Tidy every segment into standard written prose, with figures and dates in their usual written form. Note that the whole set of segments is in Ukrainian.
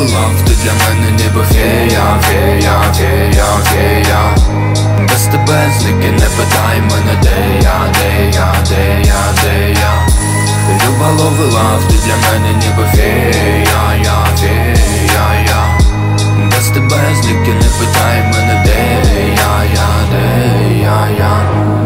ловила, ти для мене ніби фея, фея, фея, фея. Без тебе злики, не питай мене, де я, де я, де я, де я. Люба ловила, ти для мене ніби фея, я, фея, я. Без тебе злики, не питай мене, де я, де я.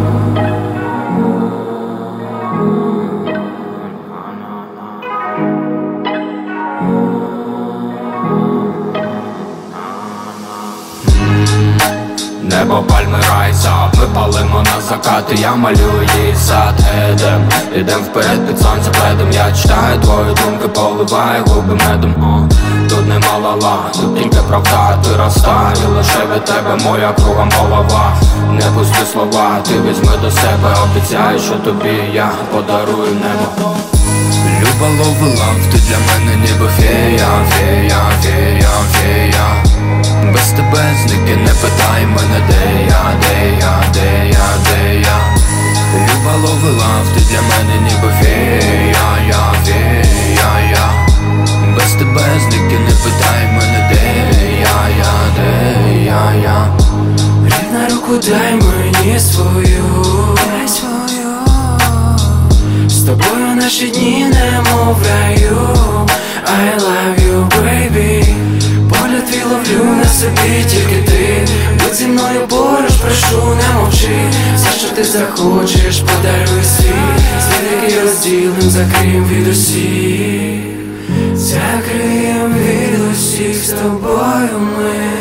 Небо, пальми, рай, сад, ми палимо на закати, я малюю їй сад. Ідем вперед під сонце пледом, я читаю твої думки, поливаю губи медом. Тут нема ла-ла, тут тільки правда, ти розстань, і лише від тебе моя кругом голова. Не пусти слова, ти візьми до себе, обіцяю, що тобі я подарую небо. Люба ловила, ти для мене ніби фея, фея, фея, фея. Без тебе злики, не питай мене, де я, де я, де я, де я. Люба ловила, ти для мене ніби фея, я, фея, я. Без тебе злики, не питай мене, де я, де я. Рідна, руку дай мені свою, дай свою. З тобою наші дні немов в раю. I love you, baby. Погляд твій ловлю на собі, тільки ти. Будь зі мною поруч, прошу, не мовчи. Все, що ти захочеш, подаруй світ. Світ, який розділим, закриєм від усіх. Закриєм від усіх, з тобою ми.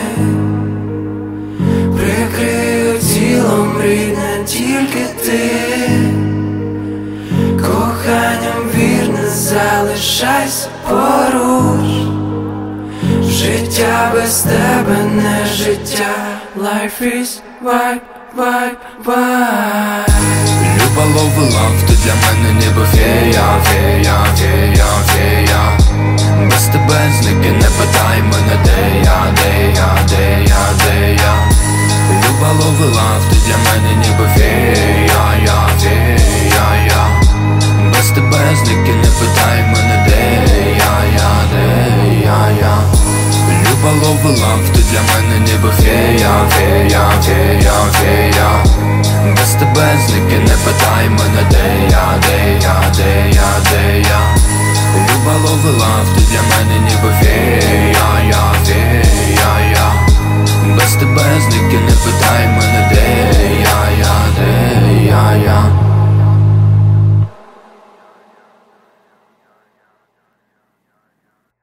Прикрию тілом, рідне, тільки ти. Коханням вірне, залишайся поруч. Життя без тебе не життя. Life is vibe, vibe, vibe. Люба ловила, ти для мене ніби фея, фея, фея, фея. Без тебе злики, не питай мене, де я, де я, де я, де я. Люба ловила, ти для мене ніби фея, я, фея, я. Без тебе злики, не питай мене, де я, де я. Люба ловила, ти для мене ніби фея, фея, фея, фея. Без тебе злики, не питай мене, де я, де я, де я, де я. Люба ловила, ти для мене ніби фея, я, фея.